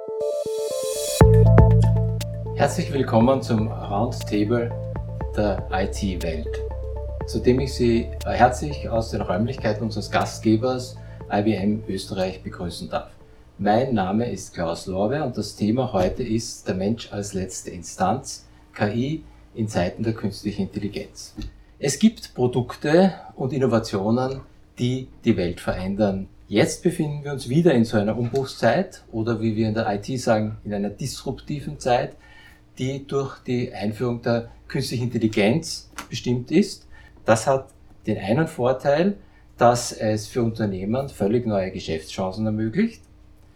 Herzlich willkommen zum Roundtable der IT-Welt, zu dem ich Sie herzlich aus den Räumlichkeiten unseres Gastgebers IBM Österreich begrüßen darf. Mein Name ist Klaus Lorbe und das Thema heute ist der Mensch als letzte Instanz, KI in Zeiten der künstlichen Intelligenz. Es gibt Produkte und Innovationen, die die Welt verändern. Jetzt befinden wir uns wieder in so einer Umbruchszeit oder wie wir in der IT sagen, in einer disruptiven Zeit, die durch die Einführung der künstlichen Intelligenz bestimmt ist. Das hat den einen Vorteil, dass es für Unternehmen völlig neue Geschäftschancen ermöglicht.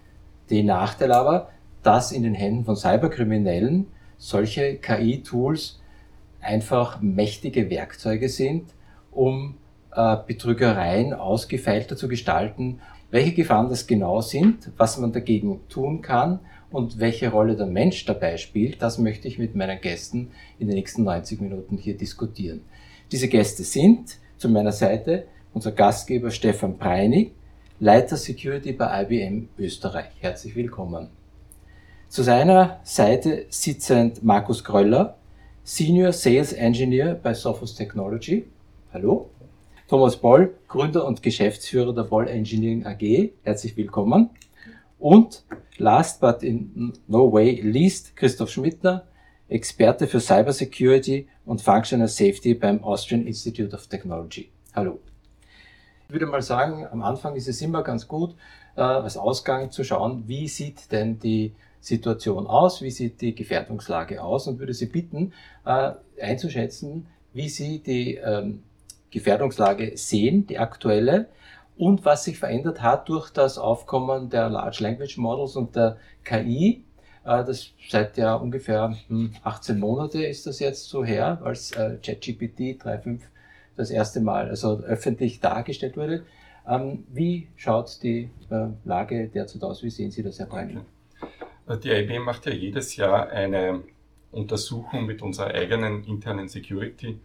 Den Nachteil aber, dass in den Händen von Cyberkriminellen solche KI-Tools einfach mächtige Werkzeuge sind, um Betrügereien ausgefeilter zu gestalten. Welche Gefahren das genau sind, was man dagegen tun kann und welche Rolle der Mensch dabei spielt, das möchte ich mit meinen Gästen in den nächsten 90 Minuten hier diskutieren. Diese Gäste sind zu meiner Seite unser Gastgeber Stefan Preinig, Leiter Security bei IBM Österreich. Herzlich willkommen. Zu seiner Seite sitzend Markus Gröller, Senior Sales Engineer bei Sophos Technology. Hallo. Thomas Boll, Gründer und Geschäftsführer der Boll Engineering AG. Herzlich willkommen. Und last but in no way least, Christoph Schmittner, Experte für Cybersecurity und Functional Safety beim Austrian Institute of Technology. Hallo. Ich würde mal sagen, am Anfang ist es immer ganz gut, als Ausgang zu schauen, wie sieht denn die Situation aus, wie sieht die Gefährdungslage aus und würde Sie bitten, einzuschätzen, wie Sie die Gefährdungslage sehen, die aktuelle, und was sich verändert hat durch das Aufkommen der Large Language Models und der KI. Das seit ja ungefähr 18 Monate ist das jetzt so her, als ChatGPT 3.5 das erste Mal also öffentlich dargestellt wurde. Wie schaut die Lage derzeit aus? Wie sehen Sie das, Herr Preinig? Die IBM macht ja jedes Jahr eine Untersuchung mit unserer eigenen internen Security.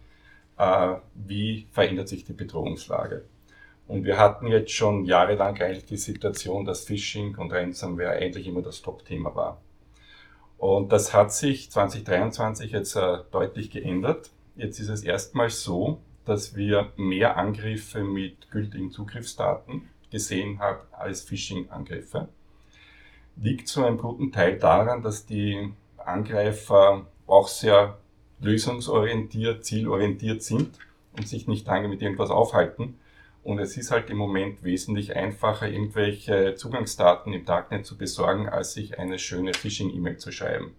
Wie verändert sich die Bedrohungslage? Und wir hatten jetzt schon jahrelang eigentlich die Situation, dass Phishing und Ransomware eigentlich immer das Top-Thema war. Und das hat sich 2023 jetzt deutlich geändert. Jetzt ist es erstmals so, dass wir mehr Angriffe mit gültigen Zugriffsdaten gesehen haben als Phishing-Angriffe. Liegt zu einem guten Teil daran, dass die Angreifer auch sehr lösungsorientiert, zielorientiert sind und sich nicht lange mit irgendwas aufhalten. Und es ist halt im Moment wesentlich einfacher, irgendwelche Zugangsdaten im Darknet zu besorgen, als sich eine schöne Phishing-E-Mail zu schreiben.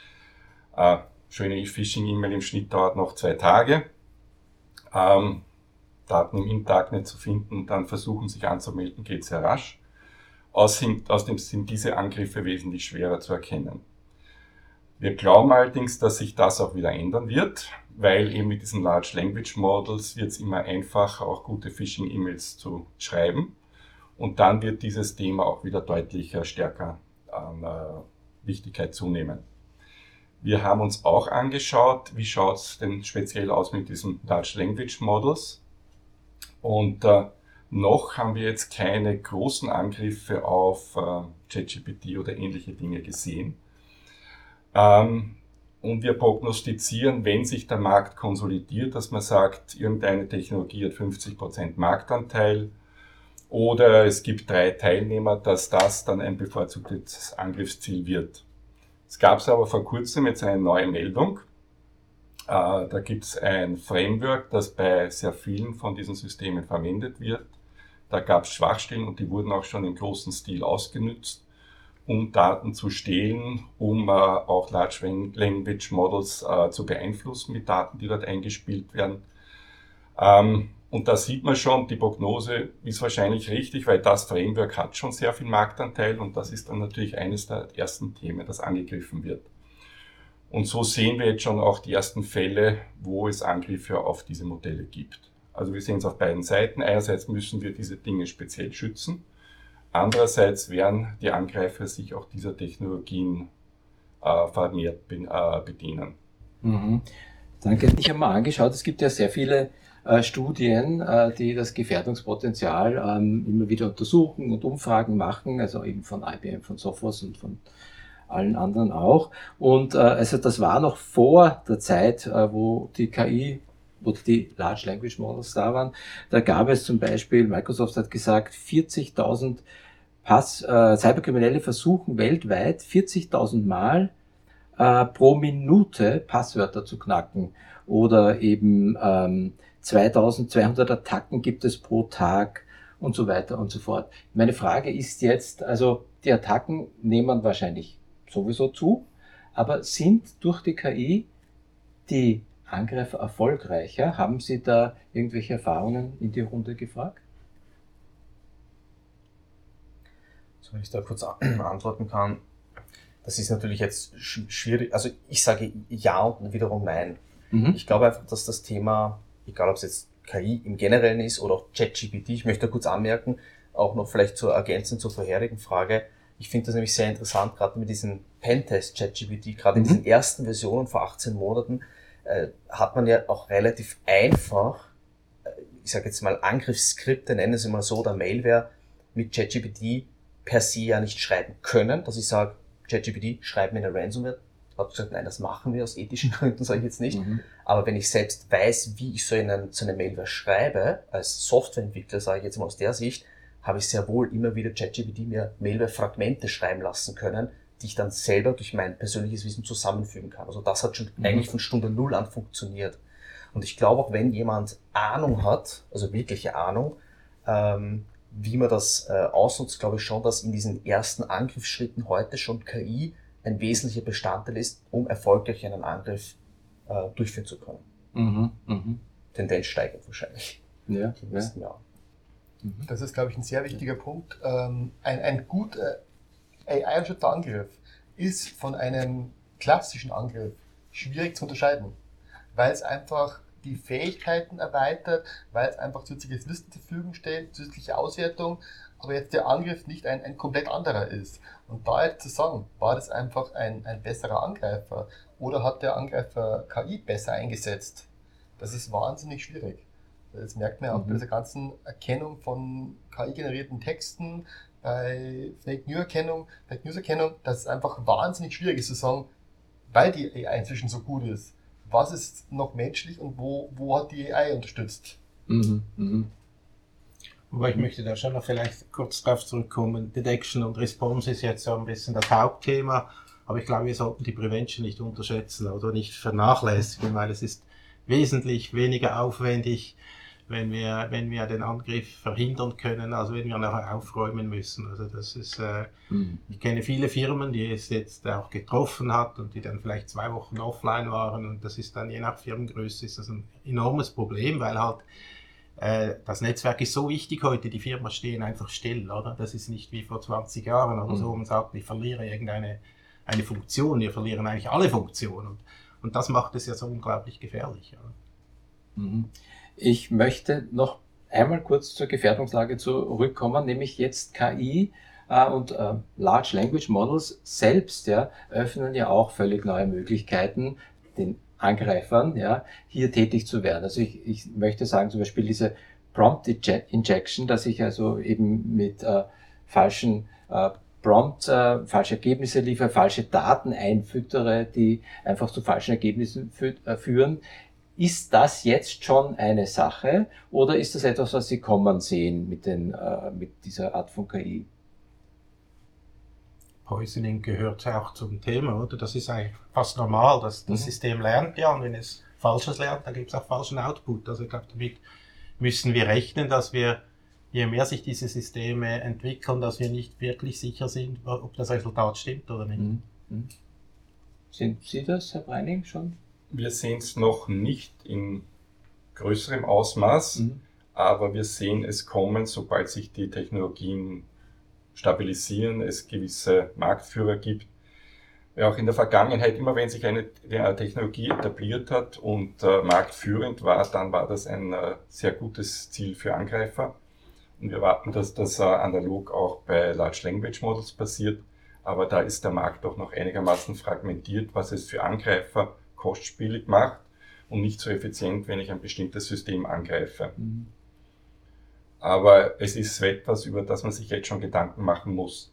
Schöne Phishing-E-Mail im Schnitt dauert noch 2 Tage. Daten im Darknet zu finden, dann versuchen sich anzumelden, geht sehr rasch. Außerdem sind diese Angriffe wesentlich schwerer zu erkennen. Wir glauben allerdings, dass sich das auch wieder ändern wird, weil eben mit diesen Large Language Models wird es immer einfacher, auch gute Phishing-E-Mails zu schreiben. Und dann wird dieses Thema auch wieder deutlich stärker an Wichtigkeit zunehmen. Wir haben uns auch angeschaut, wie schaut es denn speziell aus mit diesen Large Language Models. Und noch haben wir jetzt keine großen Angriffe auf ChatGPT oder ähnliche Dinge gesehen. Und wir prognostizieren, wenn sich der Markt konsolidiert, dass man sagt, irgendeine Technologie hat 50% Marktanteil oder es gibt 3 Teilnehmer, dass das dann ein bevorzugtes Angriffsziel wird. Es gab es aber vor kurzem jetzt eine neue Meldung. Da gibt es ein Framework, das bei sehr vielen von diesen Systemen verwendet wird. Da gab es Schwachstellen und die wurden auch schon im großen Stil ausgenutzt, um Daten zu stehlen, um auch Large Language Models zu beeinflussen mit Daten, die dort eingespielt werden. Und da sieht man schon, die Prognose ist wahrscheinlich richtig, weil das Framework hat schon sehr viel Marktanteil und das ist dann natürlich eines der ersten Themen, das angegriffen wird. Und so sehen wir jetzt schon auch die ersten Fälle, wo es Angriffe auf diese Modelle gibt. Also wir sehen es auf beiden Seiten. Einerseits müssen wir diese Dinge speziell schützen. Andererseits werden die Angreifer sich auch dieser Technologien vermehrt bedienen. Mhm. Danke. Ich habe mal angeschaut, es gibt ja sehr viele Studien, die das Gefährdungspotenzial immer wieder untersuchen und Umfragen machen, also eben von IBM, von Sophos und von allen anderen auch. Und also das war noch vor der Zeit, wo die KI oder die Large Language Models da waren. Da gab es zum Beispiel, Microsoft hat gesagt, 40.000 Cyberkriminelle versuchen weltweit 40.000 Mal pro Minute Passwörter zu knacken. Oder eben 2200 Attacken gibt es pro Tag und so weiter und so fort. Meine Frage ist jetzt, also die Attacken nehmen wahrscheinlich sowieso zu, aber sind durch die KI die Angreifer erfolgreicher? Haben Sie da irgendwelche Erfahrungen in die Runde gefragt? So, wenn ich da kurz antworten kann. Das ist natürlich jetzt schwierig. Also ich sage ja und wiederum nein. Ich glaube einfach, dass das Thema, egal ob es jetzt KI im Generellen ist oder auch ChatGPT, ich möchte da kurz anmerken, auch noch vielleicht zur Ergänzung zur vorherigen Frage. Ich finde das nämlich sehr interessant, gerade mit diesem Pentest ChatGPT, gerade in diesen ersten Versionen vor 18 Monaten, hat man ja auch relativ einfach, ich sage jetzt mal Angriffsskripte, nennen wir es mal so, oder Malware mit ChatGPT per se ja nicht schreiben können, dass ich sage, ChatGPT, schreib mir eine Ransomware. Hat gesagt, nein, das machen wir aus ethischen Gründen, sage ich jetzt nicht. Aber wenn ich selbst weiß, wie ich so eine Malware schreibe, als Softwareentwickler, sage ich jetzt mal aus der Sicht, habe ich sehr wohl immer wieder ChatGPT mir Malware-Fragmente schreiben lassen können, die ich dann selber durch mein persönliches Wissen zusammenfügen kann. Also das hat schon eigentlich von Stunde Null an funktioniert. Und ich glaube auch, wenn jemand Ahnung hat, also wirkliche Ahnung, wie man das ausnutzt, glaube ich schon, dass in diesen ersten Angriffsschritten heute schon KI ein wesentlicher Bestandteil ist, um erfolgreich einen Angriff durchführen zu können. Tendenz steigend wahrscheinlich Ja, im nächsten Jahr. Das ist, glaube ich, ein sehr wichtiger Punkt. Ein guter AI-gestützter Angriff ist von einem klassischen Angriff schwierig zu unterscheiden, weil es einfach die Fähigkeiten erweitert, weil es einfach zusätzliches Wissen zur Verfügung stellt, zusätzliche Auswertung, aber jetzt der Angriff nicht ein komplett anderer ist. Und da jetzt zu sagen, war das einfach ein besserer Angreifer oder hat der Angreifer KI besser eingesetzt, das ist wahnsinnig schwierig. Das merkt man auch bei dieser ganzen Erkennung von KI-generierten Texten, bei Fake News-Erkennung, dass es einfach wahnsinnig schwierig ist zu sagen, weil die AI inzwischen so gut ist, was ist noch menschlich und wo hat die AI unterstützt? Wobei ich möchte da schon noch vielleicht kurz drauf zurückkommen. Detection und Response ist jetzt so ein bisschen das Hauptthema, aber ich glaube, wir sollten die Prevention nicht unterschätzen oder nicht vernachlässigen, weil es ist wesentlich weniger aufwendig, wenn wir den Angriff verhindern können, als wenn wir nachher aufräumen müssen. Also das ist, ich kenne viele Firmen, die es jetzt auch getroffen hat und die dann vielleicht 2 Wochen offline waren und das ist dann je nach Firmengröße ist das ein enormes Problem, weil halt das Netzwerk ist so wichtig heute, die Firmen stehen einfach still, oder? Das ist nicht wie vor 20 Jahren oder so, man sagt, ich verliere irgendeine Funktion, wir verlieren eigentlich alle Funktionen und das macht es ja so unglaublich gefährlich. Ja. Ich möchte noch einmal kurz zur Gefährdungslage zurückkommen, nämlich jetzt KI und Large Language Models selbst öffnen ja auch völlig neue Möglichkeiten, den Angreifern hier tätig zu werden. Also ich möchte sagen, zum Beispiel diese Prompt Injection, dass ich also eben mit falschen falsche Ergebnisse liefere, falsche Daten einfüttere, die einfach zu falschen Ergebnissen führen. Ist das jetzt schon eine Sache oder ist das etwas, was Sie kommen sehen mit dieser Art von KI? Poisoning gehört auch zum Thema, oder? Das ist eigentlich fast normal, dass das System lernt, ja, und wenn es Falsches lernt, dann gibt es auch falschen Output. Also ich glaube, damit müssen wir rechnen, dass wir, je mehr sich diese Systeme entwickeln, dass wir nicht wirklich sicher sind, ob das Resultat stimmt oder nicht. Sind Sie das, Herr Breining, schon? Wir sehen es noch nicht in größerem Ausmaß, aber wir sehen es kommen, sobald sich die Technologien stabilisieren, es gewisse Marktführer gibt. Ja, auch in der Vergangenheit, immer wenn sich eine Technologie etabliert hat und marktführend war, dann war das ein sehr gutes Ziel für Angreifer. Und wir erwarten, dass das analog auch bei Large Language Models passiert, aber da ist der Markt doch noch einigermaßen fragmentiert, was es für Angreifer kostspielig macht und nicht so effizient, wenn ich ein bestimmtes System angreife. Aber es ist etwas, über das man sich jetzt schon Gedanken machen muss.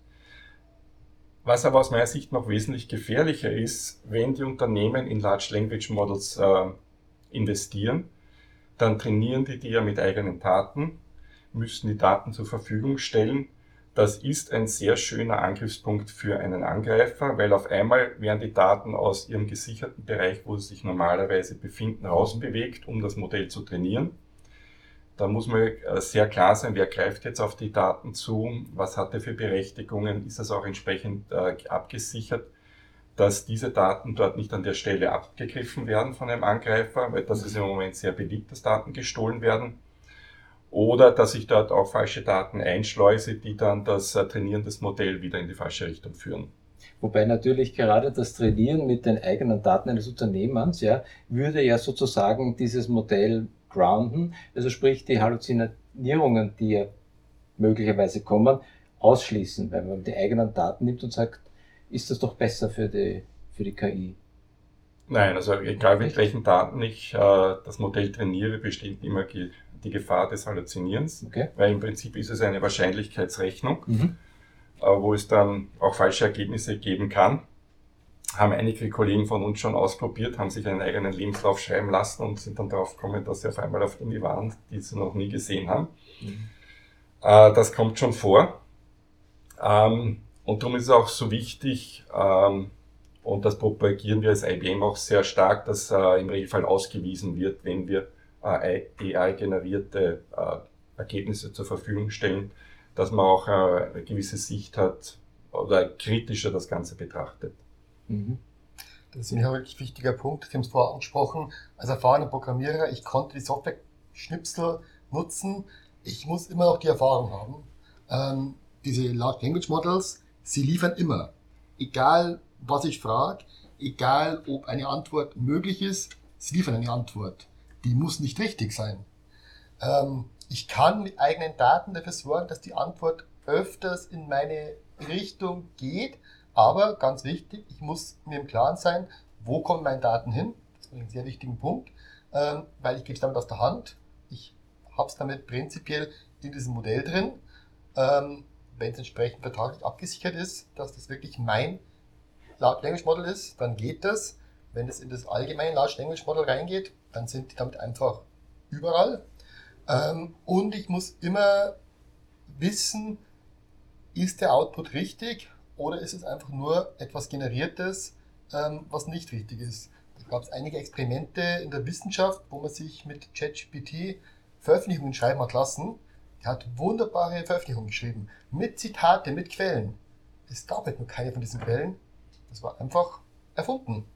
Was aber aus meiner Sicht noch wesentlich gefährlicher ist, wenn die Unternehmen in Large Language Models investieren, dann trainieren die ja mit eigenen Daten, müssen die Daten zur Verfügung stellen. Das ist ein sehr schöner Angriffspunkt für einen Angreifer, weil auf einmal werden die Daten aus ihrem gesicherten Bereich, wo sie sich normalerweise befinden, rausbewegt, um das Modell zu trainieren. Da muss man sehr klar sein, wer greift jetzt auf die Daten zu, was hat er für Berechtigungen, ist das auch entsprechend abgesichert, dass diese Daten dort nicht an der Stelle abgegriffen werden von einem Angreifer, weil das ist im Moment sehr beliebt, dass Daten gestohlen werden. Oder dass ich dort auch falsche Daten einschleuse, die dann das Trainieren des Modells wieder in die falsche Richtung führen. Wobei natürlich gerade das Trainieren mit den eigenen Daten eines Unternehmens, ja, würde ja sozusagen dieses Modell grounden, also sprich die Halluzinierungen, die ja möglicherweise kommen, ausschließen, weil man die eigenen Daten nimmt und sagt, ist das doch besser für die KI? Nein, also egal mit welchen Daten ich das Modell trainiere, besteht immer die Gefahr des Halluzinierens, Okay. Weil im Prinzip ist es eine Wahrscheinlichkeitsrechnung, wo es dann auch falsche Ergebnisse geben kann. Haben einige Kollegen von uns schon ausprobiert, haben sich einen eigenen Lebenslauf schreiben lassen und sind dann darauf gekommen, dass sie auf einmal auf Uni waren, die sie noch nie gesehen haben. Das kommt schon vor. Und darum ist es auch so wichtig, und das propagieren wir als IBM auch sehr stark, dass im Regelfall ausgewiesen wird, wenn wir AI-generierte Ergebnisse zur Verfügung stellen, dass man auch eine gewisse Sicht hat oder kritischer das Ganze betrachtet. Das ist ein wirklich wichtiger Punkt. Sie haben es vorher angesprochen. Als erfahrener Programmierer, ich konnte die Software-Schnipsel nutzen. Ich muss immer noch die Erfahrung haben. Diese Large Language Models, sie liefern immer. Egal, was ich frage, egal, ob eine Antwort möglich ist, sie liefern eine Antwort. Die muss nicht richtig sein. Ich kann mit eigenen Daten dafür sorgen, dass die Antwort öfters in meine Richtung geht. Aber ganz wichtig, ich muss mir im Klaren sein, wo kommen meine Daten hin? Das ist ein sehr wichtiger Punkt, weil ich gebe es damit aus der Hand. Ich habe es damit prinzipiell in diesem Modell drin. Wenn es entsprechend vertraglich abgesichert ist, dass das wirklich mein Large Language Model ist, dann geht das. Wenn es in das allgemeine Large Language Model reingeht, dann sind die damit einfach überall. Und ich muss immer wissen, ist der Output richtig? Oder ist es einfach nur etwas Generiertes, was nicht richtig ist? Da gab es einige Experimente in der Wissenschaft, wo man sich mit ChatGPT Veröffentlichungen schreiben hat lassen. Der hat wunderbare Veröffentlichungen geschrieben, mit Zitate, mit Quellen. Es gab halt nur keine von diesen Quellen. Das war einfach erfunden.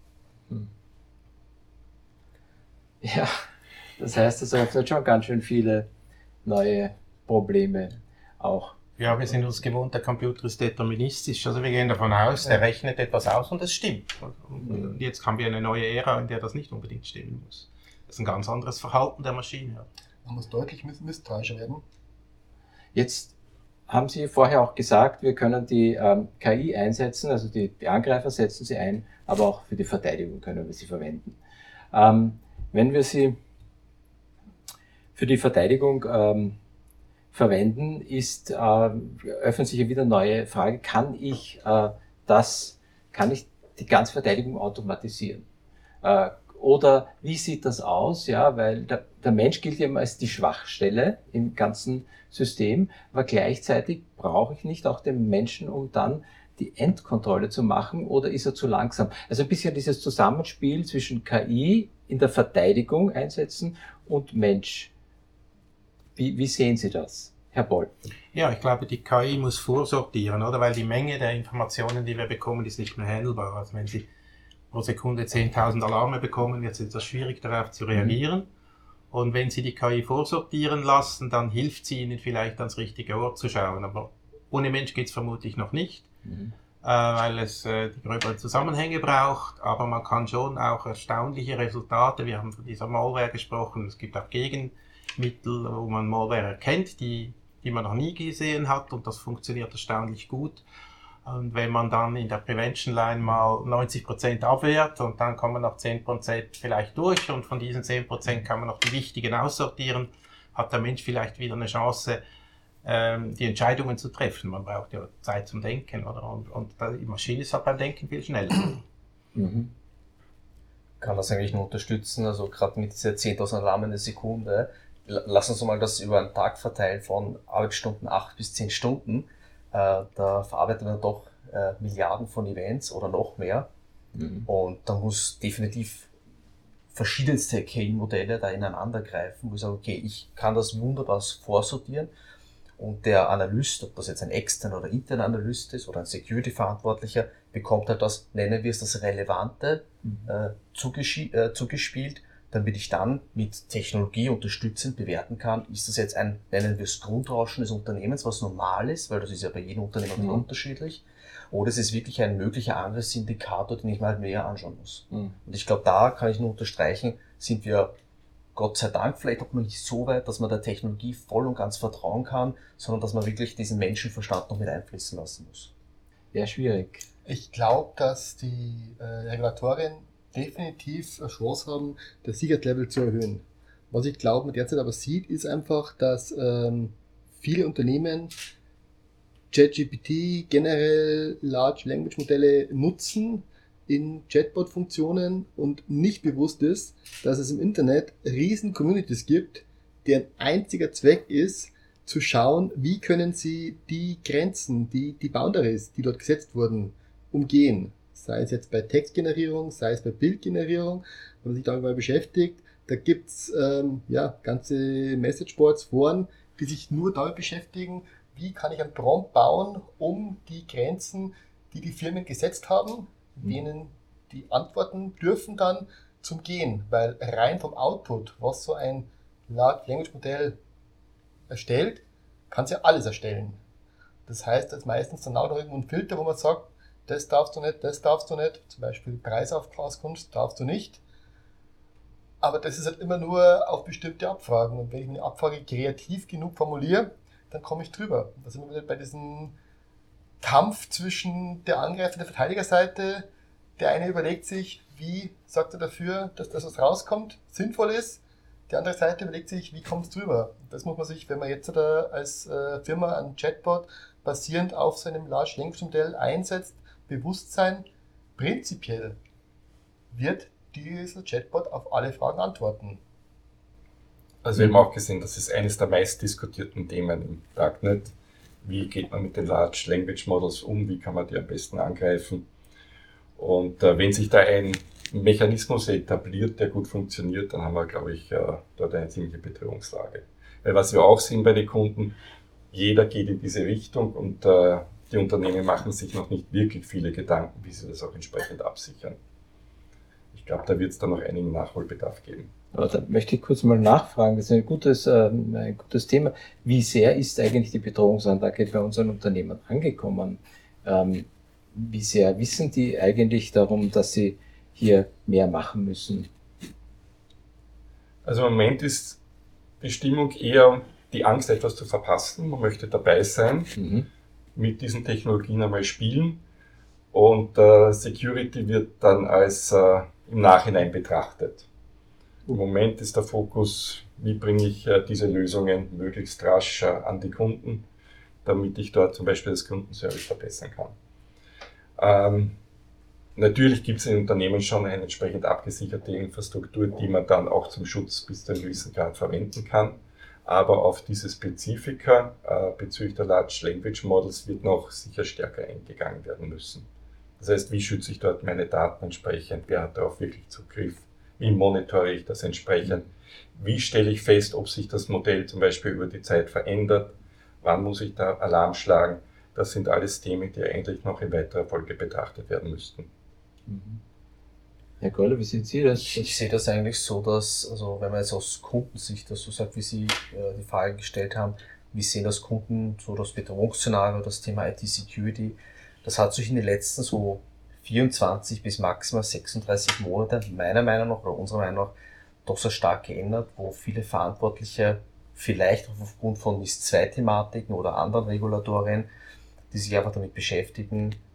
Ja, das heißt, es öffnet schon ganz schön viele neue Probleme auch. Ja, wir sind uns gewohnt, der Computer ist deterministisch. Also wir gehen davon aus, der rechnet etwas aus und es stimmt. Und jetzt haben wir eine neue Ära, in der das nicht unbedingt stimmen muss. Das ist ein ganz anderes Verhalten der Maschine. Man muss deutlich misstrauischer werden. Jetzt haben Sie vorher auch gesagt, wir können die KI einsetzen, also die Angreifer setzen sie ein, aber auch für die Verteidigung können wir sie verwenden. Wenn wir sie für die Verteidigung verwenden, öffnet sich ja wieder eine neue Frage, kann ich die ganze Verteidigung automatisieren? Oder wie sieht das aus? Ja, weil der Mensch gilt ja immer als die Schwachstelle im ganzen System, aber gleichzeitig brauche ich nicht auch den Menschen, um dann die Endkontrolle zu machen, oder ist er zu langsam? Also ein bisschen dieses Zusammenspiel zwischen KI in der Verteidigung einsetzen und Mensch. Wie sehen Sie das, Herr Boll? Ja, ich glaube, die KI muss vorsortieren, oder? Weil die Menge der Informationen, die wir bekommen, ist nicht mehr handelbar. Also wenn Sie pro Sekunde 10.000 Alarme bekommen, wird es etwas schwierig, darauf zu reagieren. Und wenn Sie die KI vorsortieren lassen, dann hilft sie Ihnen vielleicht ans richtige Ort zu schauen. Aber ohne Mensch geht es vermutlich noch nicht, weil es die gröberen Zusammenhänge braucht. Aber man kann schon auch erstaunliche Resultate, wir haben von dieser Malware gesprochen, es gibt auch Gegenmittel, wo man Malware erkennt, die man noch nie gesehen hat, und das funktioniert erstaunlich gut. Und wenn man dann in der Prevention Line mal 90% abwehrt und dann kommen noch 10% vielleicht durch und von diesen 10% kann man noch die wichtigen aussortieren, hat der Mensch vielleicht wieder eine Chance, die Entscheidungen zu treffen. Man braucht ja Zeit zum Denken, oder? Und die Maschine ist halt beim Denken viel schneller. Mhm. Kann das eigentlich nur unterstützen, also gerade mit dieser 10.000 Alarmen eine Sekunde. Lass uns mal das über einen Tag verteilen von Arbeitsstunden 8 bis 10 Stunden. Da verarbeitet man doch Milliarden von Events oder noch mehr. Mhm. Und da muss definitiv verschiedenste KI-Modelle da ineinander greifen, wo ich sage, okay, ich kann das wunderbar vorsortieren und der Analyst, ob das jetzt ein externer oder interner Analyst ist oder ein Security-Verantwortlicher, bekommt halt das, nennen wir es das Relevante, zugespielt, damit ich dann mit Technologie unterstützend bewerten kann, ist das jetzt ein, nennen wir es Grundrauschen des Unternehmens, was normal ist, weil das ist ja bei jedem Unternehmen unterschiedlich, oder es ist wirklich ein möglicher Angriffsindikator, den ich mir halt näher anschauen muss. Und ich glaube, da kann ich nur unterstreichen, sind wir Gott sei Dank vielleicht auch noch nicht so weit, dass man der Technologie voll und ganz vertrauen kann, sondern dass man wirklich diesen Menschenverstand noch mit einfließen lassen muss. Ja, schwierig. Ich glaube, dass die Regulatorien definitiv eine Chance haben, das Sicherheitslevel zu erhöhen. Was ich glaube, man derzeit aber sieht, ist einfach, dass viele Unternehmen ChatGPT, generell Large Language Modelle nutzen in Chatbot-Funktionen und nicht bewusst ist, dass es im Internet riesen Communities gibt, deren einziger Zweck ist, zu schauen, wie können sie die Grenzen, die Boundaries, die dort gesetzt wurden, umgehen. Sei es jetzt bei Textgenerierung, sei es bei Bildgenerierung, wenn man sich darüber beschäftigt, da gibt's ganze Messageboards, Foren, die sich nur damit beschäftigen, wie kann ich ein Prompt bauen, um die Grenzen, die die Firmen gesetzt haben, denen die antworten dürfen dann zum Gehen, weil rein vom Output, was so ein Large Language Modell erstellt, kann es ja alles erstellen. Das heißt, da ist meistens dann auch noch irgendwo ein Filter, wo man sagt, das darfst du nicht, zum Beispiel Preisauskunft darfst du nicht. Aber das ist halt immer nur auf bestimmte Abfragen. Und wenn ich eine Abfrage kreativ genug formuliere, dann komme ich drüber. Da sind wir wieder bei diesem Kampf zwischen der Angreifer- und der Verteidigerseite. Der eine überlegt sich, wie sagt er dafür, dass das, was rauskommt, sinnvoll ist. Die andere Seite überlegt sich, wie kommt es drüber. Das muss man sich, wenn man jetzt als Firma einen Chatbot basierend auf so einem Large Language Modell einsetzt, bewusst sein, prinzipiell wird dieser Chatbot auf alle Fragen antworten. Also wir haben auch gesehen, das ist eines der meistdiskutierten Themen im Darknet. Wie geht man mit den Large Language Models um? Wie kann man die am besten angreifen? Und wenn sich da ein Mechanismus etabliert, der gut funktioniert, dann haben wir, glaube ich, dort eine ziemliche Bedrohungslage. Weil was wir auch sehen bei den Kunden, jeder geht in diese Richtung und die Unternehmen machen sich noch nicht wirklich viele Gedanken, wie sie das auch entsprechend absichern. Ich glaube, da wird es dann noch einigen Nachholbedarf geben. Aber da möchte ich kurz mal nachfragen, das ist ein gutes Thema. Wie sehr ist eigentlich die Bedrohungsanlage bei unseren Unternehmen angekommen? Wie sehr wissen die eigentlich darum, dass sie hier mehr machen müssen? Also im Moment ist die Stimmung eher die Angst, etwas zu verpassen. Man möchte dabei sein, mit diesen Technologien einmal spielen und Security wird dann als im Nachhinein betrachtet. Im Moment ist der Fokus, wie bringe ich diese Lösungen möglichst rasch an die Kunden, damit ich dort zum Beispiel das Kundenservice verbessern kann. Natürlich gibt es in Unternehmen schon eine entsprechend abgesicherte Infrastruktur, die man dann auch zum Schutz bis zu einem gewissen Grad verwenden kann. Aber auf diese Spezifika bezüglich der Large Language Models wird noch sicher stärker eingegangen werden müssen. Das heißt, wie schütze ich dort meine Daten entsprechend? Wer hat darauf wirklich Zugriff? Wie monitore ich das entsprechend? Wie stelle ich fest, ob sich das Modell zum Beispiel über die Zeit verändert? Wann muss ich da Alarm schlagen? Das sind alles Themen, die eigentlich noch in weiterer Folge betrachtet werden müssten. Herr Goller, wie sehen Sie das? Ich sehe das eigentlich so, dass, also wenn man jetzt aus Kundensicht das so sagt, wie Sie die Frage gestellt haben, wie sehen das Kunden so das Bedrohungsszenario, das Thema IT-Security, das hat sich in den letzten so 24 bis maximal 36 Monate meiner Meinung nach oder unserer Meinung nach doch sehr stark geändert, wo viele Verantwortliche vielleicht aufgrund von NIS-2-Thematiken oder anderen Regulatorien, die sich einfach damit beschäftigen,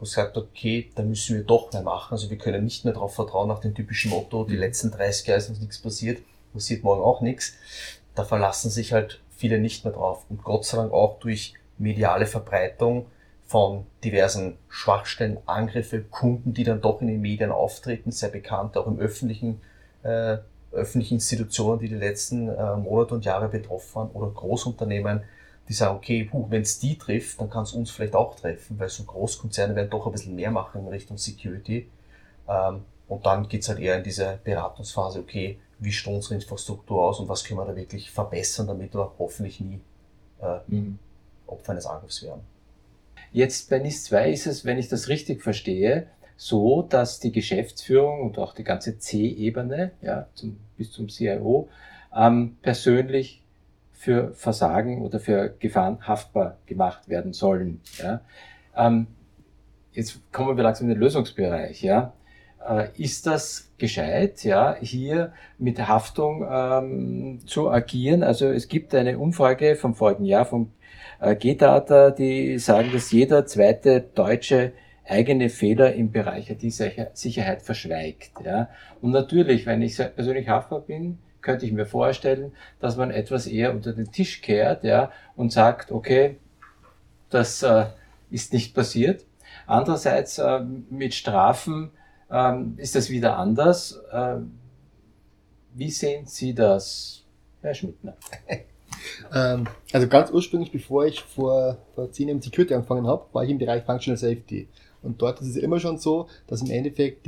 wo es sagt, okay, da müssen wir doch mehr machen. Also wir können nicht mehr darauf vertrauen nach dem typischen Motto, die letzten 30 Jahre ist uns nichts passiert morgen auch nichts. Da verlassen sich halt viele nicht mehr drauf. Und Gott sei Dank auch durch mediale Verbreitung von diversen Schwachstellen, Angriffe, Kunden, die dann doch in den Medien auftreten, sehr bekannt, auch im öffentlichen Institutionen, die letzten Monate und Jahre betroffen waren, oder Großunternehmen, die sagen, okay, wenn es die trifft, dann kann es uns vielleicht auch treffen, weil so Großkonzerne werden doch ein bisschen mehr machen in Richtung Security. Und dann geht's halt eher in diese Beratungsphase, okay, wie schaut unsere Infrastruktur aus und was können wir da wirklich verbessern, damit wir hoffentlich nie Opfer eines Angriffs werden. Jetzt bei NIS 2 ist es, wenn ich das richtig verstehe, so, dass die Geschäftsführung und auch die ganze C-Ebene, ja, bis zum CIO, persönlich für Versagen oder für Gefahren haftbar gemacht werden sollen. Ja. Jetzt kommen wir langsam in den Lösungsbereich. Ja. Ist das gescheit, ja, hier mit Haftung zu agieren? Also es gibt eine Umfrage vom vorigen Jahr vom G-Data, die sagen, dass jeder zweite Deutsche eigene Fehler im Bereich IT-Sicherheit verschweigt. Ja. Und natürlich, wenn ich persönlich haftbar bin, könnte ich mir vorstellen, dass man etwas eher unter den Tisch kehrt, ja, und sagt, okay, das ist nicht passiert. Andererseits mit Strafen ist das wieder anders. Wie sehen Sie das, Herr Schmidtner? Also ganz ursprünglich, bevor ich vor 10 Jahren Security angefangen habe, war ich im Bereich Functional Safety. Und dort ist es immer schon so, dass im Endeffekt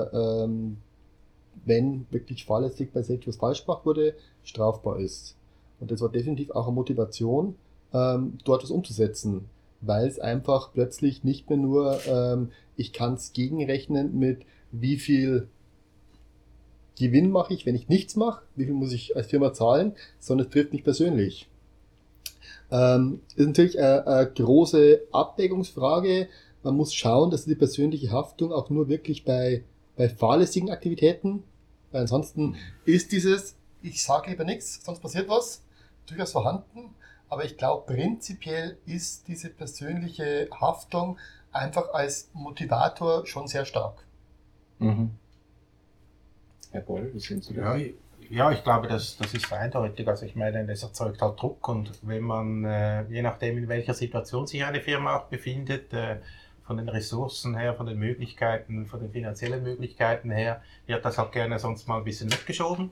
wenn wirklich fahrlässig bei Safety was falsch gemacht wurde, strafbar ist. Und das war definitiv auch eine Motivation, dort was umzusetzen, weil es einfach plötzlich nicht mehr nur, ich kann es gegenrechnen mit wie viel Gewinn mache ich, wenn ich nichts mache, wie viel muss ich als Firma zahlen, sondern es trifft mich persönlich. Ist natürlich eine große Abwägungsfrage. Man muss schauen, dass die persönliche Haftung auch nur wirklich bei fahrlässigen Aktivitäten, weil ansonsten ist dieses, ich sage lieber nichts, sonst passiert was, durchaus vorhanden. Aber ich glaube, prinzipiell ist diese persönliche Haftung einfach als Motivator schon sehr stark. Mhm. Herr Boll, wie sind Sie das? Ja, ich glaube, das ist eindeutig. Also ich meine, das erzeugt halt Druck, und wenn man, je nachdem in welcher Situation sich eine Firma auch befindet, von den Ressourcen her, von den Möglichkeiten, von den finanziellen Möglichkeiten her, wird das halt gerne sonst mal ein bisschen weggeschoben.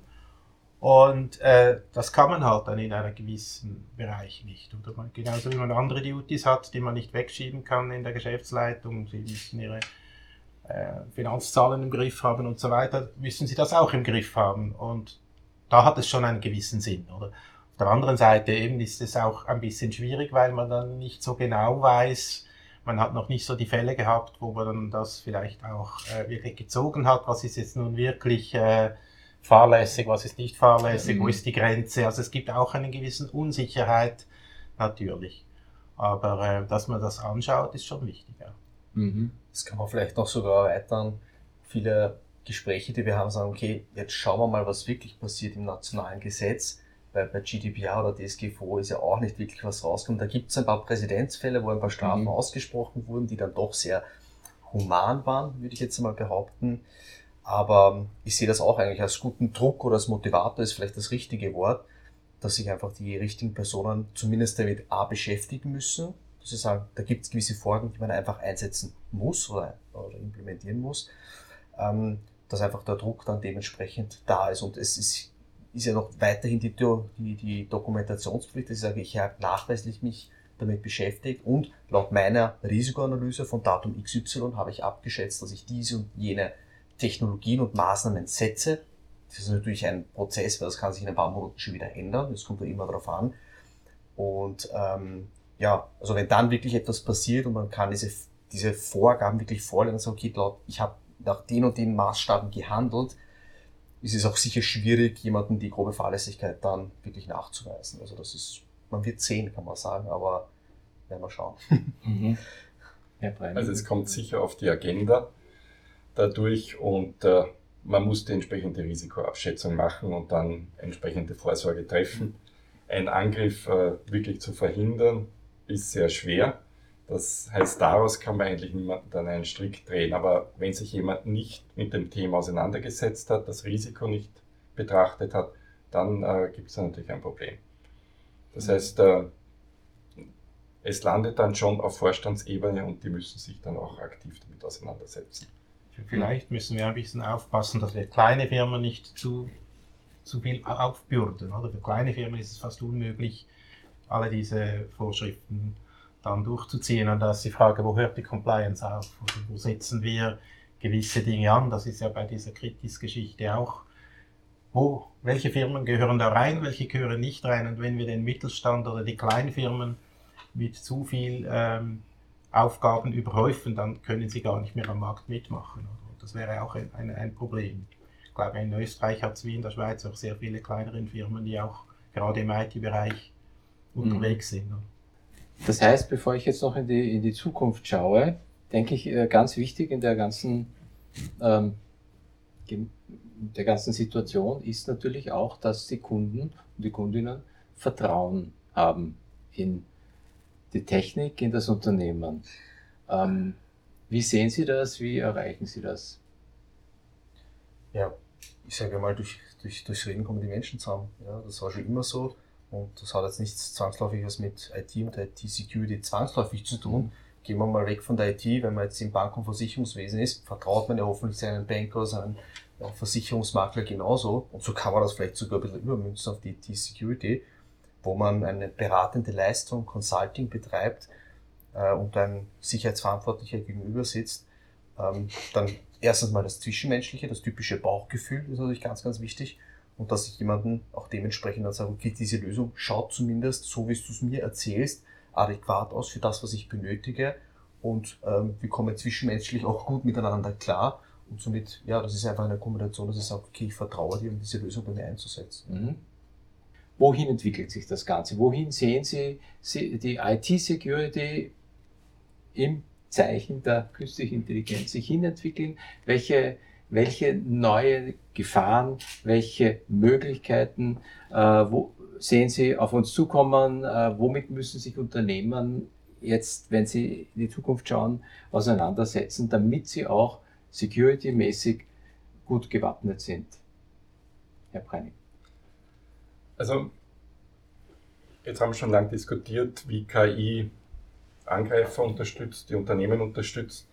Und das kann man halt dann in einem gewissen Bereich nicht. Oder genauso wie man andere Duties hat, die man nicht wegschieben kann in der Geschäftsleitung. Sie müssen ihre Finanzzahlen im Griff haben und so weiter, müssen sie das auch im Griff haben. Und da hat es schon einen gewissen Sinn, oder? Auf der anderen Seite eben ist es auch ein bisschen schwierig, weil man dann nicht so genau weiß, man hat noch nicht so die Fälle gehabt, wo man dann das vielleicht auch wirklich gezogen hat, was ist jetzt nun wirklich fahrlässig, was ist nicht fahrlässig, wo ist die Grenze. Also es gibt auch eine gewisse Unsicherheit, natürlich. Aber dass man das anschaut, ist schon wichtig. Ja. Das kann man vielleicht noch sogar erweitern. Viele Gespräche, die wir haben, sagen, okay, jetzt schauen wir mal, was wirklich passiert im nationalen Gesetz, weil bei GDPR oder DSGVO ist ja auch nicht wirklich was rausgekommen. Da gibt es ein paar Präzedenzfälle, wo ein paar Strafen ausgesprochen wurden, die dann doch sehr human waren, würde ich jetzt mal behaupten. Aber ich sehe das auch eigentlich als guten Druck oder als Motivator ist vielleicht das richtige Wort, dass sich einfach die richtigen Personen zumindest damit beschäftigen müssen, dass sie sagen, da gibt es gewisse Vorgaben, die man einfach einsetzen muss oder implementieren muss, dass einfach der Druck dann dementsprechend da ist. Und es ist ja noch weiterhin die Dokumentationspflicht, dass ich sage, ich habe nachweislich mich damit beschäftigt und laut meiner Risikoanalyse von Datum XY habe ich abgeschätzt, dass ich diese und jene Technologien und Maßnahmen setze. Das ist natürlich ein Prozess, weil das kann sich in ein paar Monaten schon wieder ändern, das kommt ja immer darauf an. Und also wenn dann wirklich etwas passiert und man kann diese Vorgaben wirklich vorlegen und sagen, okay, ich habe nach den und den Maßstaben gehandelt, ist es auch sicher schwierig, jemandem die grobe Fahrlässigkeit dann wirklich nachzuweisen. Also man wird sehen, kann man sagen, aber werden wir schauen. Also es kommt sicher auf die Agenda dadurch und man muss die entsprechende Risikoabschätzung machen und dann entsprechende Vorsorge treffen. Ein Angriff wirklich zu verhindern, ist sehr schwer. Das heißt, daraus kann man eigentlich niemanden dann einen Strick drehen. Aber wenn sich jemand nicht mit dem Thema auseinandergesetzt hat, das Risiko nicht betrachtet hat, dann gibt es natürlich ein Problem. Das heißt, es landet dann schon auf Vorstandsebene und die müssen sich dann auch aktiv damit auseinandersetzen. Vielleicht müssen wir ein bisschen aufpassen, dass wir kleine Firmen nicht zu viel aufbürden. Oder? Für kleine Firmen ist es fast unmöglich, alle diese Vorschriften dann durchzuziehen. Und da ist die Frage, wo hört die Compliance auf? Oder wo setzen wir gewisse Dinge an? Das ist ja bei dieser Kritis-Geschichte auch. Welche Firmen gehören da rein, welche gehören nicht rein? Und wenn wir den Mittelstand oder die Kleinfirmen mit zu viel Aufgaben überhäufen, dann können sie gar nicht mehr am Markt mitmachen. Und das wäre auch ein Problem. Ich glaube, in Österreich hat es wie in der Schweiz auch sehr viele kleinere Firmen, die auch gerade im IT-Bereich unterwegs sind. Das heißt, bevor ich jetzt noch in die Zukunft schaue, denke ich, ganz wichtig in der ganzen Situation ist natürlich auch, dass die Kunden und die Kundinnen Vertrauen haben in die Technik, in das Unternehmen. Wie sehen Sie das? Wie erreichen Sie das? Ja, ich sage mal, durchs Reden kommen die Menschen zusammen. Ja, das war schon immer so. Und das hat jetzt nichts Zwangsläufiges mit IT und IT-Security zwangsläufig zu tun. Gehen wir mal weg von der IT, wenn man jetzt im Bank- und Versicherungswesen ist, vertraut man ja hoffentlich seinen Banker, seinen Versicherungsmakler genauso. Und so kann man das vielleicht sogar ein bisschen übermünzen auf die IT-Security, wo man eine beratende Leistung, Consulting betreibt und ein Sicherheitsverantwortlicher gegenüber sitzt. Dann erstens mal das Zwischenmenschliche, das typische Bauchgefühl ist natürlich ganz, ganz wichtig. Und dass ich jemanden auch dementsprechend dann sage, okay, diese Lösung schaut zumindest, so wie du es mir erzählst, adäquat aus für das, was ich benötige. Und wir kommen zwischenmenschlich auch gut miteinander klar. Und somit, ja, das ist einfach eine Kombination, dass ich sage, okay, ich vertraue dir, um diese Lösung bei mir einzusetzen. Mhm. Wohin entwickelt sich das Ganze? Wohin sehen Sie die IT-Security im Zeichen der künstlichen Intelligenz sich hinentwickeln? Welche neue Gefahren, welche Möglichkeiten sehen Sie auf uns zukommen? Womit müssen sich Unternehmen jetzt, wenn sie in die Zukunft schauen, auseinandersetzen, damit sie auch security-mäßig gut gewappnet sind? Herr Preining. Also, jetzt haben wir schon lange diskutiert, wie KI Angreifer unterstützt, die Unternehmen unterstützt.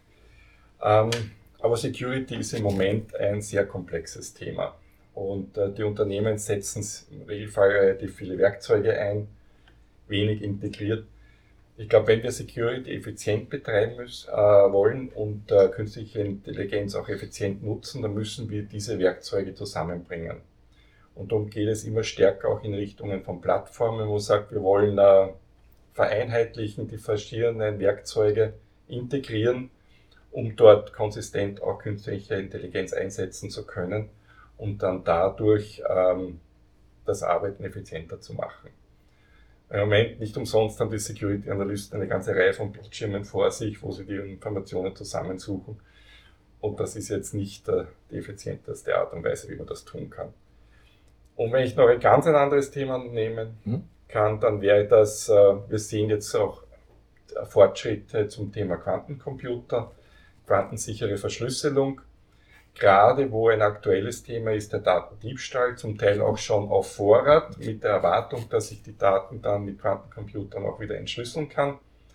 Aber Security ist im Moment ein sehr komplexes Thema. Und die Unternehmen setzen im Regelfall relativ viele Werkzeuge ein, wenig integriert. Ich glaube, wenn wir Security effizient betreiben wollen und künstliche Intelligenz auch effizient nutzen, dann müssen wir diese Werkzeuge zusammenbringen. Und darum geht es immer stärker auch in Richtungen von Plattformen, wo man sagt, wir wollen vereinheitlichen, die verschiedenen Werkzeuge integrieren, um dort konsistent auch künstliche Intelligenz einsetzen zu können und dann dadurch das Arbeiten effizienter zu machen. Im Moment nicht umsonst haben die Security-Analysten eine ganze Reihe von Bildschirmen vor sich, wo sie die Informationen zusammensuchen. Und das ist jetzt nicht die effizienteste Art und Weise, wie man das tun kann. Und wenn ich noch ein ganz anderes Thema nehmen kann, dann wäre das, wir sehen jetzt auch Fortschritte zum Thema Quantencomputer, quantensichere Verschlüsselung, gerade wo ein aktuelles Thema ist der Datendiebstahl, zum Teil auch schon auf Vorrat, mit der Erwartung, dass ich die Daten dann mit Quantencomputern auch wieder entschlüsseln kann.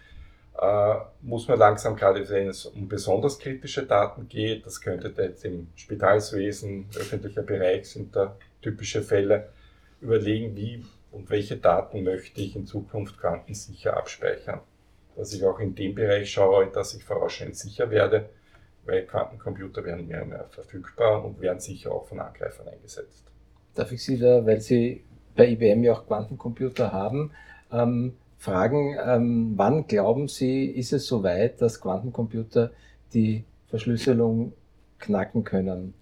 Muss man langsam, gerade wenn es um besonders kritische Daten geht, das könnte jetzt im Spitalswesen, öffentlicher Bereich sind da typische Fälle, überlegen, wie und welche Daten möchte ich in Zukunft quantensicher abspeichern. Dass ich auch in dem Bereich schaue, dass ich vorausschauend sicher werde, weil Quantencomputer werden mehr und mehr verfügbar und werden sicher auch von Angreifern eingesetzt. Darf ich Sie da, weil Sie bei IBM ja auch Quantencomputer haben, fragen, wann glauben Sie, ist es soweit, dass Quantencomputer die Verschlüsselung knacken können?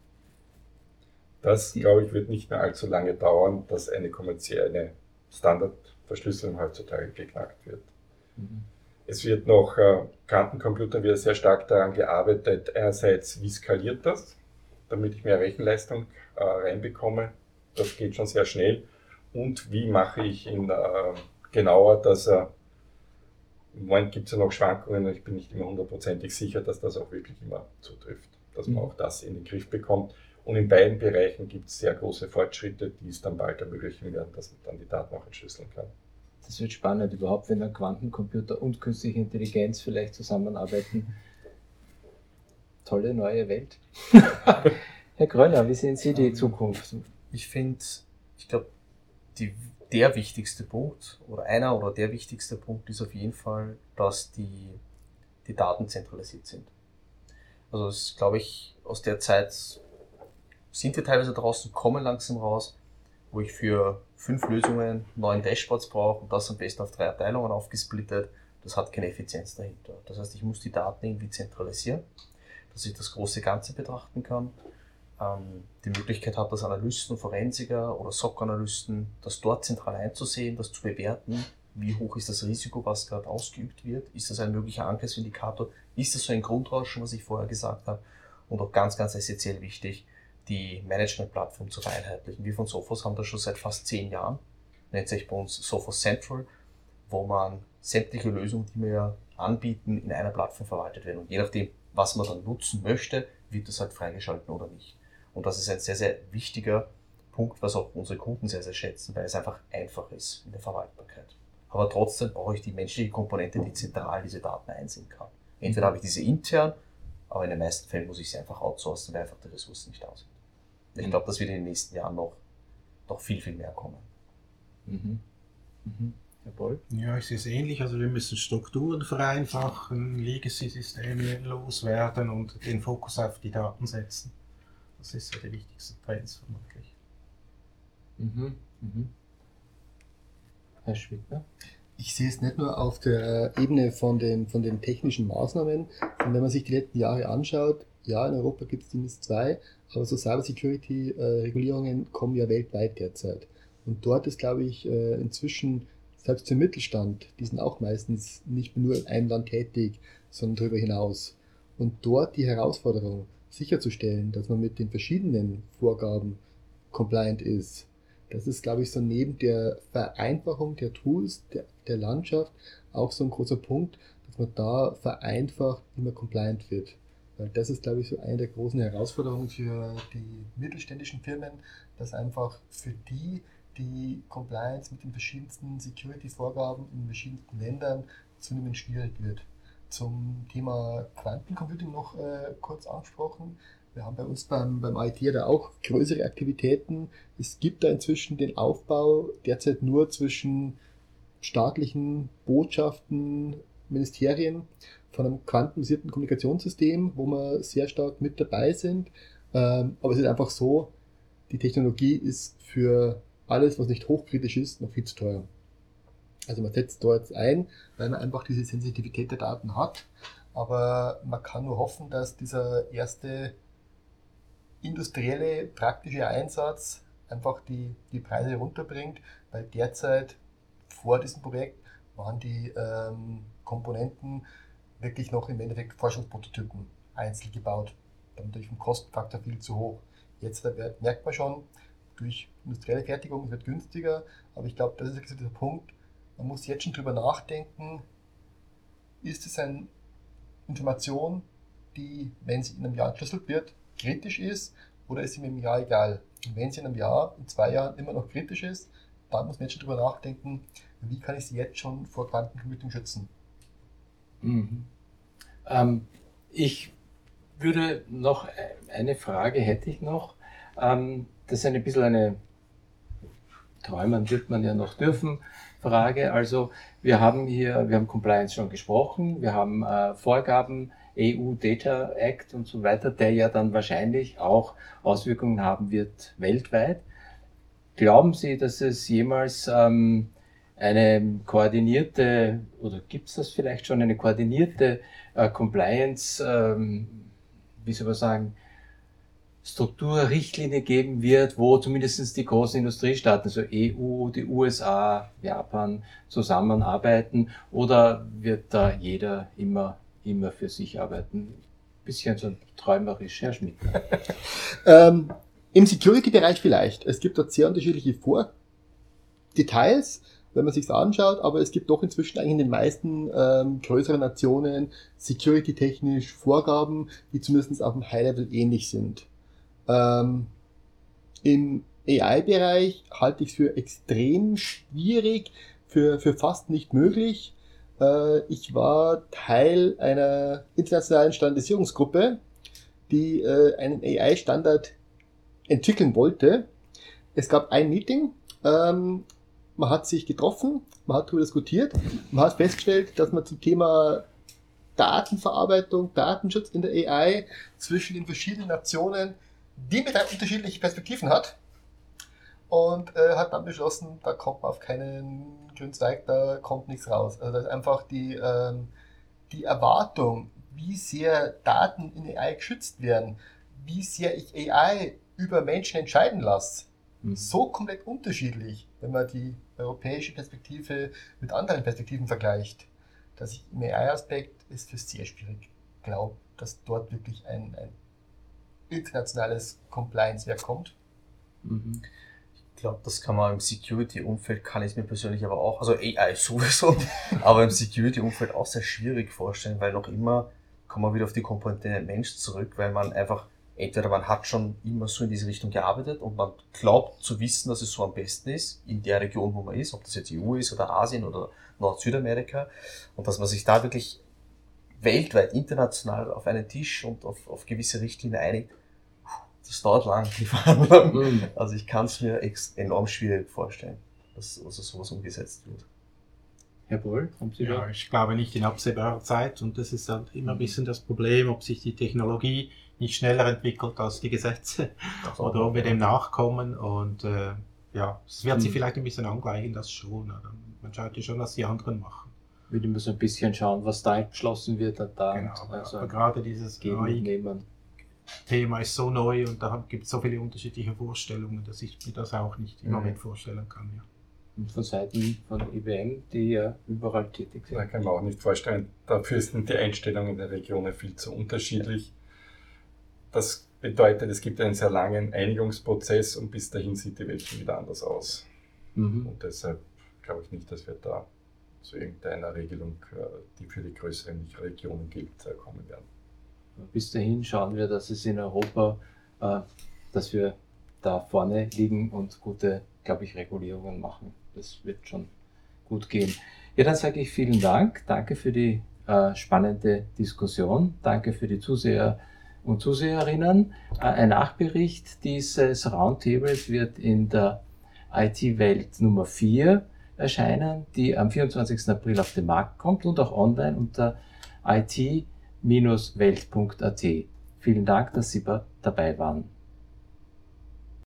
Das, glaube ich, wird nicht mehr allzu lange dauern, dass eine kommerzielle Standardverschlüsselung heutzutage geknackt wird. Es wird noch, Quantencomputer wird sehr stark daran gearbeitet, einerseits, wie skaliert das, damit ich mehr Rechenleistung reinbekomme, das geht schon sehr schnell, und wie mache ich ihn genauer, dass er Im Moment gibt es ja noch Schwankungen und ich bin nicht immer hundertprozentig sicher, dass das auch wirklich immer zutrifft, dass man auch das in den Griff bekommt. Und in beiden Bereichen gibt es sehr große Fortschritte, die es dann bald ermöglichen werden, dass man dann die Daten auch entschlüsseln kann. Das wird spannend überhaupt, wenn dann Quantencomputer und künstliche Intelligenz vielleicht zusammenarbeiten. Tolle neue Welt. Herr Gröner, wie sehen Sie die Zukunft? Ich glaube, der wichtigste Punkt oder der wichtigste Punkt ist auf jeden Fall, dass die Daten zentralisiert sind. Also das glaube ich, aus der Zeit sind wir teilweise draußen, kommen langsam raus, wo ich für 5 Lösungen 9 Dashboards brauche und das am besten auf 3 Abteilungen aufgesplittet. Das hat keine Effizienz dahinter. Das heißt, ich muss die Daten irgendwie zentralisieren, dass ich das große Ganze betrachten kann. Die Möglichkeit habe, dass Analysten, Forensiker oder SOC-Analysten das dort zentral einzusehen, das zu bewerten, wie hoch ist das Risiko, was gerade ausgeübt wird, ist das ein möglicher Angriffsindikator, ist das so ein Grundrauschen, was ich vorher gesagt habe, und auch ganz, ganz essentiell wichtig, die Management-Plattform zu vereinheitlichen. Wir von Sophos haben das schon seit fast 10 Jahren, nennt sich bei uns Sophos Central, wo man sämtliche Lösungen, die wir anbieten, in einer Plattform verwaltet werden. Und je nachdem, was man dann nutzen möchte, wird das halt freigeschalten oder nicht. Und das ist ein sehr, sehr wichtiger Punkt, was auch unsere Kunden sehr, sehr schätzen, weil es einfach einfach ist in der Verwaltbarkeit. Aber trotzdem brauche ich die menschliche Komponente, die zentral diese Daten einsehen kann. Entweder habe ich diese intern, aber in den meisten Fällen muss ich sie einfach outsourcen, weil einfach die Ressourcen nicht da sind. Ich glaube, das wird in den nächsten Jahren noch viel, viel mehr kommen. Herr Boll? Ja, ich sehe es ähnlich. Also wir müssen Strukturen vereinfachen, Legacy-Systeme loswerden und den Fokus auf die Daten setzen. Das ist so die wichtigste Trends vermutlich. Herr Schwittner? Ich sehe es nicht nur auf der Ebene von den technischen Maßnahmen, sondern wenn man sich die letzten Jahre anschaut, ja, in Europa gibt es zumindest 2, aber so Cybersecurity-Regulierungen kommen ja weltweit derzeit. Und dort ist, glaube ich, inzwischen, selbst im Mittelstand, die sind auch meistens nicht nur in einem Land tätig, sondern darüber hinaus. Und dort die Herausforderung, sicherzustellen, dass man mit den verschiedenen Vorgaben compliant ist, das ist, glaube ich, so neben der Vereinfachung der Tools, der Landschaft, auch so ein großer Punkt, dass man da vereinfacht, wie man compliant wird. Weil das ist, glaube ich, so eine der großen Herausforderungen für die mittelständischen Firmen, dass einfach für die Compliance mit den verschiedensten Security-Vorgaben in verschiedensten Ländern zunehmend schwierig wird. Zum Thema Quantencomputing noch kurz angesprochen. Wir haben bei uns beim IT da auch größere Aktivitäten. Es gibt da inzwischen den Aufbau derzeit nur zwischen staatlichen Botschaften, Ministerien von einem quantenbasierten Kommunikationssystem, wo wir sehr stark mit dabei sind. Aber es ist einfach so, die Technologie ist für alles, was nicht hochkritisch ist, noch viel zu teuer. Also man setzt dort ein, weil man einfach diese Sensitivität der Daten hat. Aber man kann nur hoffen, dass dieser erste industrielle, praktische Einsatz einfach die Preise runterbringt, weil derzeit vor diesem Projekt waren die Komponenten wirklich noch im Endeffekt Forschungsprototypen einzeln gebaut. Dann natürlich vom Kostenfaktor viel zu hoch. Jetzt merkt man schon, durch industrielle Fertigung wird günstiger, aber ich glaube, das ist dieser Punkt, man muss jetzt schon drüber nachdenken, ist es eine Information, die, wenn sie in einem Jahr entschlüsselt wird, kritisch ist, oder ist sie mir im Jahr egal? Und wenn sie in einem Jahr, in 2 Jahren immer noch kritisch ist, dann muss man jetzt schon drüber nachdenken, wie kann ich sie jetzt schon vor Quantencomputing schützen? Ich würde noch, eine Frage hätte ich noch, das ist ein bisschen eine, träumen wird man ja noch dürfen, Frage. Also wir haben Compliance schon gesprochen, wir haben Vorgaben, EU Data Act und so weiter, der ja dann wahrscheinlich auch Auswirkungen haben wird weltweit. Glauben Sie, dass es jemals eine koordinierte, oder gibt es das vielleicht schon, eine koordinierte Compliance, wie soll man sagen, Strukturrichtlinie geben wird, wo zumindest die großen Industriestaaten, also EU, die USA, Japan, zusammenarbeiten, oder wird da jeder immer für sich arbeiten? Bisschen so träumerisch, Herr Schmidt. Im Security-Bereich vielleicht. Es gibt dort sehr unterschiedliche Details, wenn man sich anschaut, aber es gibt doch inzwischen eigentlich in den meisten größeren Nationen security-technisch Vorgaben, die zumindest auf dem High-Level ähnlich sind. Im AI-Bereich halte ich es für extrem schwierig, für fast nicht möglich. Ich war Teil einer internationalen Standardisierungsgruppe, die einen AI-Standard entwickeln wollte. Es gab ein Meeting, man hat sich getroffen, man hat darüber diskutiert, man hat festgestellt, dass man zum Thema Datenverarbeitung, Datenschutz in der AI zwischen den verschiedenen Nationen diametral unterschiedliche Perspektiven hat und hat dann beschlossen, da kommt man auf keinen grünen Zweig, da kommt nichts raus. Also da ist einfach die Erwartung, wie sehr Daten in AI geschützt werden, wie sehr ich AI über Menschen entscheiden lasse, so komplett unterschiedlich, wenn man die europäische Perspektive mit anderen Perspektiven vergleicht, dass ich im AI-Aspekt es für sehr schwierig glaube, dass dort wirklich ein internationales Compliance-Werk kommt. Ich glaube, das kann man im Security-Umfeld, kann ich mir persönlich aber auch, also AI sowieso, aber im Security-Umfeld auch sehr schwierig vorstellen, weil noch immer kommen wir wieder auf die Komponente Mensch zurück, weil man einfach, entweder man hat schon immer so in diese Richtung gearbeitet und man glaubt zu wissen, dass es so am besten ist, in der Region, wo man ist, ob das jetzt EU ist oder Asien oder Nord-Südamerika, und dass man sich da wirklich weltweit, international auf einen Tisch und auf gewisse Richtlinien einigt. Das dauert lang, die Verhandlungen. Also ich kann es mir enorm schwierig vorstellen, dass also sowas umgesetzt wird. Herr Boll, haben Sie Ja, ich glaube nicht in absehbarer Zeit, und das ist halt immer ein bisschen das Problem, ob sich die Technologie nicht schneller entwickelt als die Gesetze oder ob wir dem nachkommen, und es wird sich vielleicht ein bisschen angleichen, das schon. Oder? Man schaut ja schon, was die anderen machen. Würde immer so ein bisschen schauen, was da beschlossen wird. Da Genau, also aber gerade dieses Thema ist so neu und da gibt es so viele unterschiedliche Vorstellungen, dass ich mir das auch nicht im Moment vorstellen kann. Ja. Und von Seiten von IBM, die ja überall tätig sind. Da kann man auch nicht vorstellen. Dafür sind die Einstellungen in der Region viel zu unterschiedlich. Das bedeutet, es gibt einen sehr langen Einigungsprozess und bis dahin sieht die Welt schon wieder anders aus. Und deshalb glaube ich nicht, dass wir da zu irgendeiner Regelung, die für die größeren Regionen gilt, kommen werden. Bis dahin schauen wir, dass es in Europa, dass wir da vorne liegen und gute, glaube ich, Regulierungen machen. Das wird schon gut gehen. Ja, dann sage ich vielen Dank. Danke für die spannende Diskussion. Danke für die Zuseher und Zuseherinnen. Ein Nachbericht dieses Roundtables wird in der IT-Welt Nummer 4 erscheinen, die am 24. April auf den Markt kommt und auch online unter it-welt.at. Vielen Dank, dass Sie dabei waren.